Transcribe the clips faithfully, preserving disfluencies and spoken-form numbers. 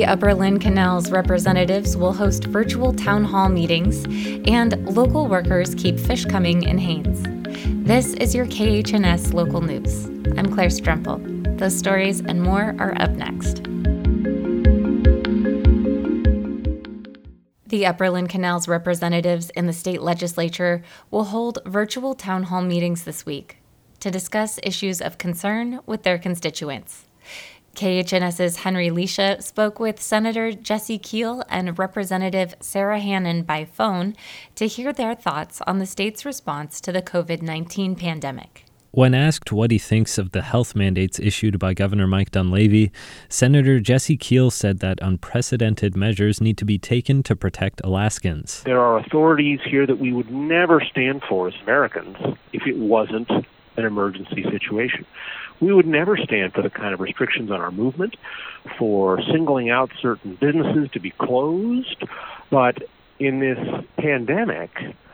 Upper Lynn Canal's representatives will host virtual town hall meetings, and local workers keep fish coming in Haines. This is your K H N S Local News. I'm Claire Strempel. Those stories and more are up next. The Upper Lynn Canal's representatives in the state legislature will hold virtual town hall meetings this week to discuss issues of concern with their constituents. KHNS's Henry Lisha spoke with Senator Jesse Keel and Representative Sarah Hannon by phone to hear their thoughts on the state's response to the covid nineteen pandemic. When asked what he thinks of the health mandates issued by Governor Mike Dunleavy, Senator Jesse Keel said that unprecedented measures need to be taken to protect Alaskans. There are authorities here that we would never stand for as Americans if it wasn't an emergency situation. We would never stand for the kind of restrictions on our movement, for singling out certain businesses to be closed. But in this pandemic,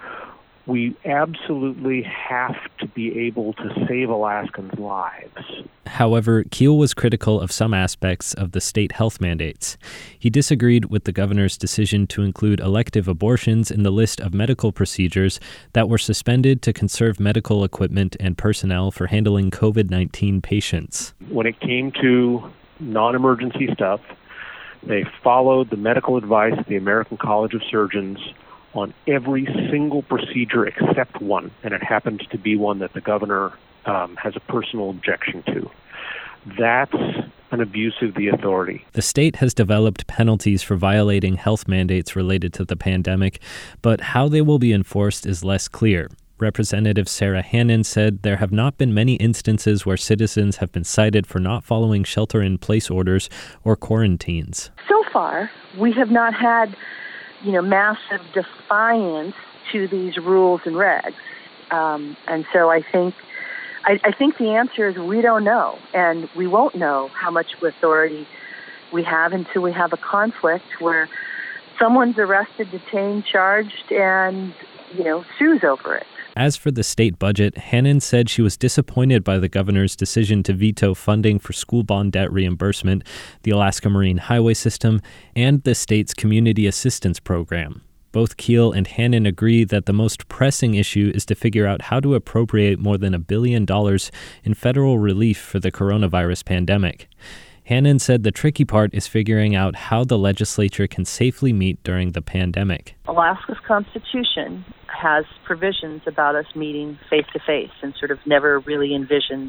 we absolutely have to be able to save Alaskans' lives. However, Keel was critical of some aspects of the state health mandates. He disagreed with the governor's decision to include elective abortions in the list of medical procedures that were suspended to conserve medical equipment and personnel for handling covid nineteen patients. When it came to non-emergency stuff, they followed the medical advice of the American College of Surgeons on every single procedure except one, and it happens to be one that the governor um, has a personal objection to. That's an abuse of the authority. The state has developed penalties for violating health mandates related to the pandemic, but how they will be enforced is less clear. Representative Sarah Hannon said there have not been many instances where citizens have been cited for not following shelter-in-place orders or quarantines. So far, we have not had you know, massive defiance to these rules and regs. Um, and so I think I, I think the answer is we don't know, and we won't know how much authority we have until we have a conflict where someone's arrested, detained, charged, and, you know, sues over it. As for the state budget, Hannon said she was disappointed by the governor's decision to veto funding for school bond debt reimbursement, the Alaska Marine Highway System, and the state's Community Assistance Program. Both Keel and Hannon agree that the most pressing issue is to figure out how to appropriate more than a billion dollars in federal relief for the coronavirus pandemic. Hannon said the tricky part is figuring out how the legislature can safely meet during the pandemic. Alaska's Constitution has provisions about us meeting face-to-face and sort of never really envisioned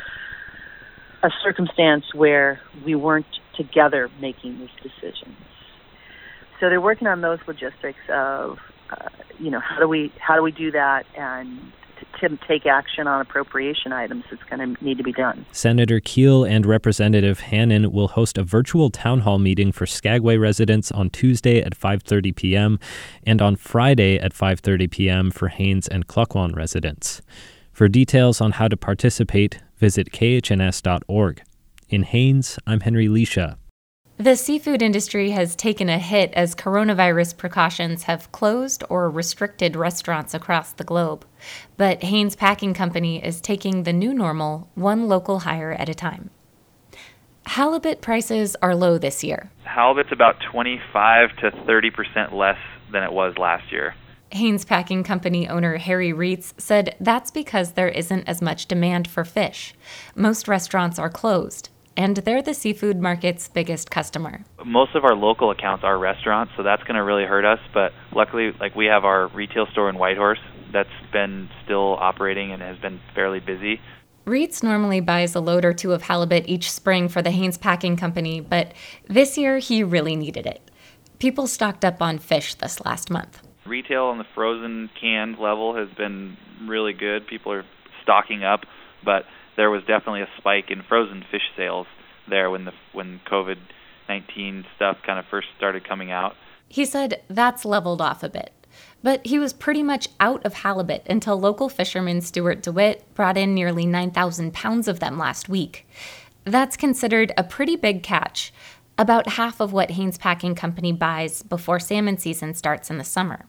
a circumstance where we weren't together making these decisions. So they're working on those logistics of, uh, you know, how do we how do we do that and to take action on appropriation items that's going to need to be done. Senator Keel and Representative Hannon will host a virtual town hall meeting for Skagway residents on Tuesday at five thirty p.m. and on Friday at five thirty p.m. for Haines and Klukwan residents. For details on how to participate, visit K H N S dot org. In Haines, I'm Henry Lisha. The seafood industry has taken a hit as coronavirus precautions have closed or restricted restaurants across the globe. But Haines Packing Company is taking the new normal one local hire at a time. Halibut prices are low this year. Halibut's about twenty-five to thirty percent less than it was last year. Haines Packing Company owner Harry Reitz said that's because there isn't as much demand for fish. Most restaurants are closed, and they're the seafood market's biggest customer. Most of our local accounts are restaurants, so that's going to really hurt us. But luckily, like we have our retail store in Whitehorse that's been still operating and has been fairly busy. Reitz normally buys a load or two of halibut each spring for the Haines Packing Company, but this year he really needed it. People stocked up on fish this last month. Retail on the frozen canned level has been really good. People are stocking up, but there was definitely a spike in frozen fish sales there when the when covid nineteen stuff kind of first started coming out. He said that's leveled off a bit. But he was pretty much out of halibut until local fisherman Stuart DeWitt brought in nearly nine thousand pounds of them last week. That's considered a pretty big catch, about half of what Haines Packing Company buys before salmon season starts in the summer.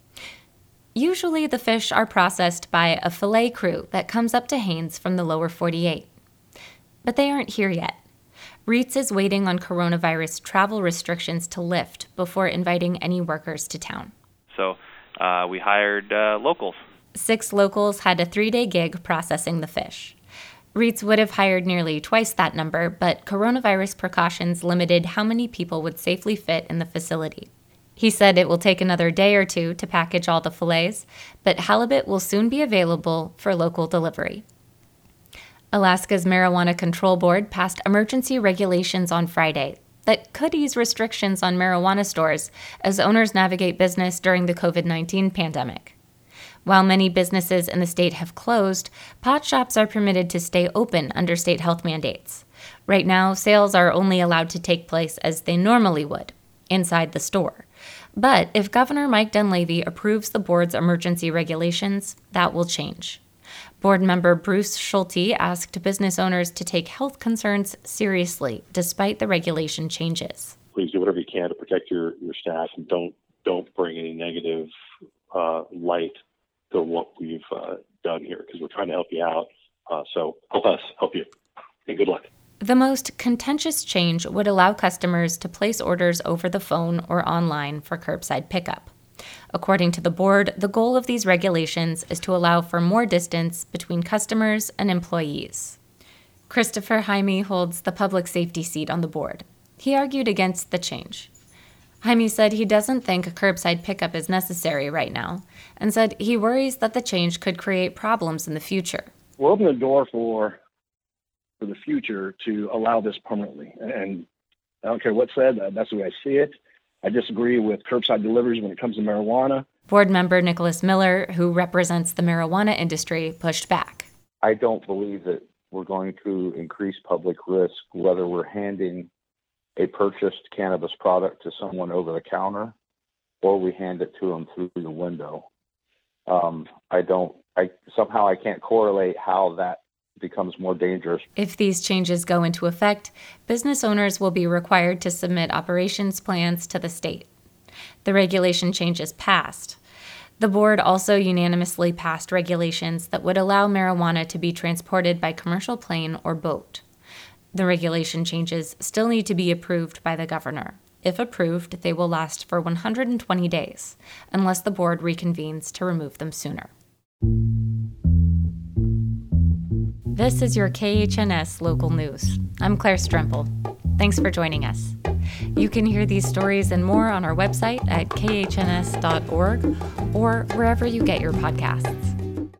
Usually the fish are processed by a fillet crew that comes up to Haines from the lower forty-eight. But they aren't here yet. REITs is waiting on coronavirus travel restrictions to lift before inviting any workers to town. So uh, we hired uh, locals. Six locals had a three-day gig processing the fish. REITs would have hired nearly twice that number, but coronavirus precautions limited how many people would safely fit in the facility. He said it will take another day or two to package all the fillets, but halibut will soon be available for local delivery. Alaska's Marijuana Control Board passed emergency regulations on Friday that could ease restrictions on marijuana stores as owners navigate business during the covid nineteen pandemic. While many businesses in the state have closed, pot shops are permitted to stay open under state health mandates. Right now, sales are only allowed to take place as they normally would, inside the store. But if Governor Mike Dunleavy approves the board's emergency regulations, that will change. Board member Bruce Schulte asked business owners to take health concerns seriously despite the regulation changes. Please do whatever you can to protect your, your staff and don't don't bring any negative uh, light to what we've uh, done here because we're trying to help you out. Uh, so help us, help you, and good luck. The most contentious change would allow customers to place orders over the phone or online for curbside pickup. According to the board, the goal of these regulations is to allow for more distance between customers and employees. Christopher Jaime holds the public safety seat on the board. He argued against the change. Jaime said he doesn't think a curbside pickup is necessary right now, and said he worries that the change could create problems in the future. We're opening the door for for the future to allow this permanently. And I don't care what's said, that's the way I see it. I disagree with curbside deliveries when it comes to marijuana. Board member Nicholas Miller, who represents the marijuana industry, pushed back. I don't believe that we're going to increase public risk whether we're handing a purchased cannabis product to someone over the counter or we hand it to them through the window. Um, I don't, I somehow I can't correlate how that becomes more dangerous. If these changes go into effect, business owners will be required to submit operations plans to the state. The regulation changes passed. The board also unanimously passed regulations that would allow marijuana to be transported by commercial plane or boat. The regulation changes still need to be approved by the governor. If approved, they will last for one hundred twenty days, unless the board reconvenes to remove them sooner. This is your K H N S Local News. I'm Claire Strempel. Thanks for joining us. You can hear these stories and more on our website at k h n s dot org or wherever you get your podcasts.